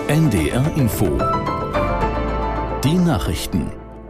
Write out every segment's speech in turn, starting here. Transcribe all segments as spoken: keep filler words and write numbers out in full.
N D R Info. Die Nachrichten.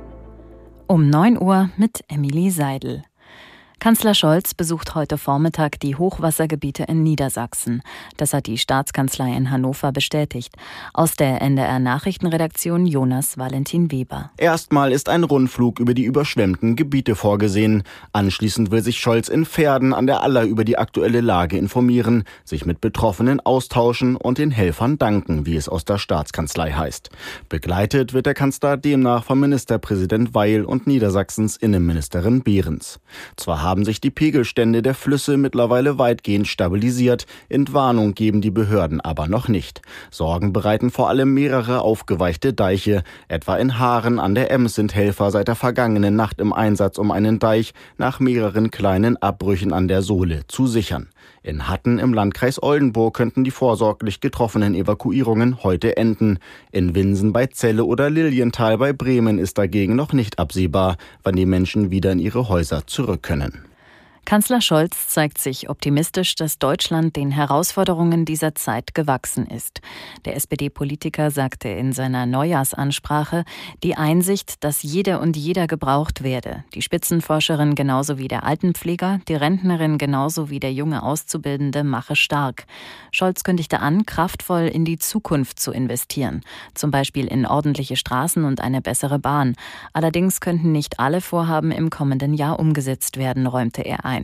Um neun Uhr mit Emilie Seidel. Kanzler Scholz besucht heute Vormittag die Hochwassergebiete in Niedersachsen. Das hat die Staatskanzlei in Hannover bestätigt. Aus der N D R-Nachrichtenredaktion Jonas Valentin Weber. Erstmal ist ein Rundflug über die überschwemmten Gebiete vorgesehen. Anschließend will sich Scholz in Verden an der Aller über die aktuelle Lage informieren, sich mit Betroffenen austauschen und den Helfern danken, wie es aus der Staatskanzlei heißt. Begleitet wird der Kanzler demnach von Ministerpräsident Weil und Niedersachsens Innenministerin Behrens. Zwar haben sich die Pegelstände der Flüsse mittlerweile weitgehend stabilisiert. Entwarnung geben die Behörden aber noch nicht. Sorgen bereiten vor allem mehrere aufgeweichte Deiche. Etwa in Haaren an der Ems sind Helfer seit der vergangenen Nacht im Einsatz, um einen Deich nach mehreren kleinen Abbrüchen an der Sohle zu sichern. In Hatten im Landkreis Oldenburg könnten die vorsorglich getroffenen Evakuierungen heute enden. In Winsen bei Celle oder Lilienthal bei Bremen ist dagegen noch nicht absehbar, wann die Menschen wieder in ihre Häuser zurück können. Kanzler Scholz zeigt sich optimistisch, dass Deutschland den Herausforderungen dieser Zeit gewachsen ist. Der S P D-Politiker sagte in seiner Neujahrsansprache, die Einsicht, dass jede und jeder gebraucht werde, die Spitzenforscherin genauso wie der Altenpfleger, die Rentnerin genauso wie der junge Auszubildende mache stark. Scholz kündigte an, kraftvoll in die Zukunft zu investieren, zum Beispiel in ordentliche Straßen und eine bessere Bahn. Allerdings könnten nicht alle Vorhaben im kommenden Jahr umgesetzt werden, räumte er ein.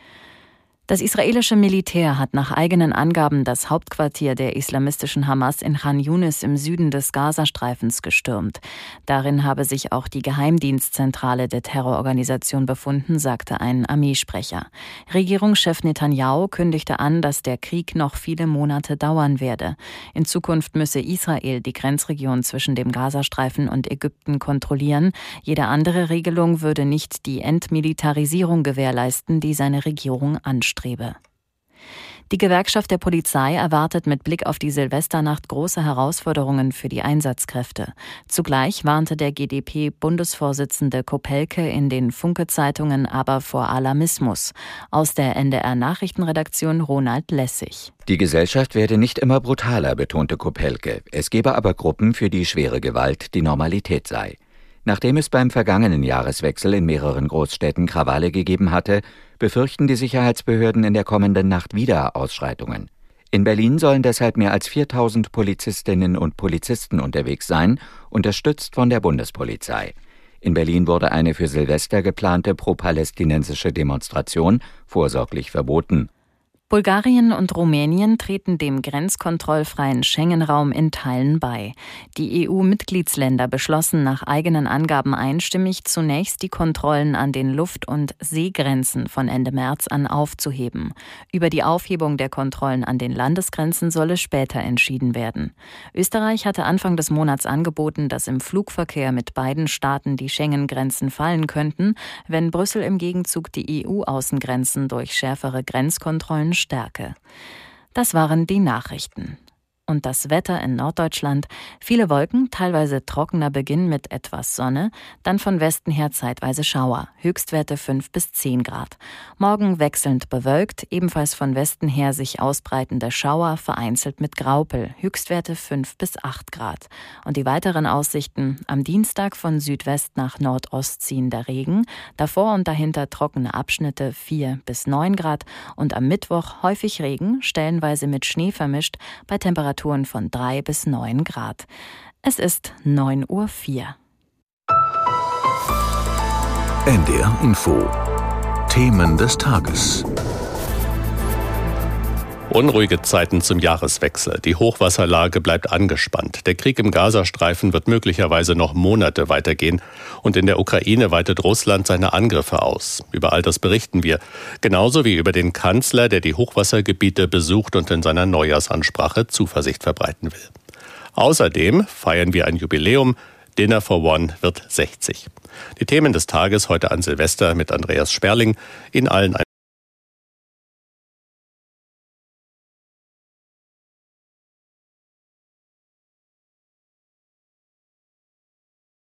Das israelische Militär hat nach eigenen Angaben das Hauptquartier der islamistischen Hamas in Chan Yunis im Süden des Gazastreifens gestürmt. Darin habe sich auch die Geheimdienstzentrale der Terrororganisation befunden, sagte ein Armeesprecher. Regierungschef Netanyahu kündigte an, dass der Krieg noch viele Monate dauern werde. In Zukunft müsse Israel die Grenzregion zwischen dem Gazastreifen und Ägypten kontrollieren. Jede andere Regelung würde nicht die Entmilitarisierung gewährleisten, die seine Regierung anstrebt. Die Gewerkschaft der Polizei erwartet mit Blick auf die Silvesternacht große Herausforderungen für die Einsatzkräfte. Zugleich warnte der G d P-Bundesvorsitzende Kopelke in den Funke-Zeitungen aber vor Alarmismus. Aus der N D R-Nachrichtenredaktion Ronald Lessig. Die Gesellschaft werde nicht immer brutaler, betonte Kopelke. Es gebe aber Gruppen, für die schwere Gewalt die Normalität sei. Nachdem es beim vergangenen Jahreswechsel in mehreren Großstädten Krawalle gegeben hatte, befürchten die Sicherheitsbehörden in der kommenden Nacht wieder Ausschreitungen. In Berlin sollen deshalb mehr als viertausend Polizistinnen und Polizisten unterwegs sein, unterstützt von der Bundespolizei. In Berlin wurde eine für Silvester geplante pro-palästinensische Demonstration vorsorglich verboten. Bulgarien und Rumänien treten dem grenzkontrollfreien Schengen-Raum in Teilen bei. Die E U-Mitgliedsländer beschlossen nach eigenen Angaben einstimmig, zunächst die Kontrollen an den Luft- und Seegrenzen von Ende März an aufzuheben. Über die Aufhebung der Kontrollen an den Landesgrenzen solle später entschieden werden. Österreich hatte Anfang des Monats angeboten, dass im Flugverkehr mit beiden Staaten die Schengen-Grenzen fallen könnten, wenn Brüssel im Gegenzug die E U-Außengrenzen durch schärfere Grenzkontrollen stärke. Das waren die Nachrichten. Und das Wetter in Norddeutschland. Viele Wolken, teilweise trockener Beginn mit etwas Sonne, dann von Westen her zeitweise Schauer, Höchstwerte fünf bis zehn Grad. Morgen wechselnd bewölkt, ebenfalls von Westen her sich ausbreitende Schauer, vereinzelt mit Graupel, Höchstwerte fünf bis acht Grad. Und die weiteren Aussichten: am Dienstag von Südwest nach Nordost ziehender Regen, davor und dahinter trockene Abschnitte vier bis neun Grad und am Mittwoch häufig Regen, stellenweise mit Schnee vermischt, bei Temperaturen von drei bis neun Grad. Es ist neun Uhr vier. N D R Info. Themen des Tages. Unruhige Zeiten zum Jahreswechsel. Die Hochwasserlage bleibt angespannt. Der Krieg im Gazastreifen wird möglicherweise noch Monate weitergehen. Und in der Ukraine weitet Russland seine Angriffe aus. Über all das berichten wir. Genauso wie über den Kanzler, der die Hochwassergebiete besucht und in seiner Neujahrsansprache Zuversicht verbreiten will. Außerdem feiern wir ein Jubiläum. Dinner for One wird sechzig. Die Themen des Tages heute an Silvester mit Andreas Sperling. Ihnen allen ein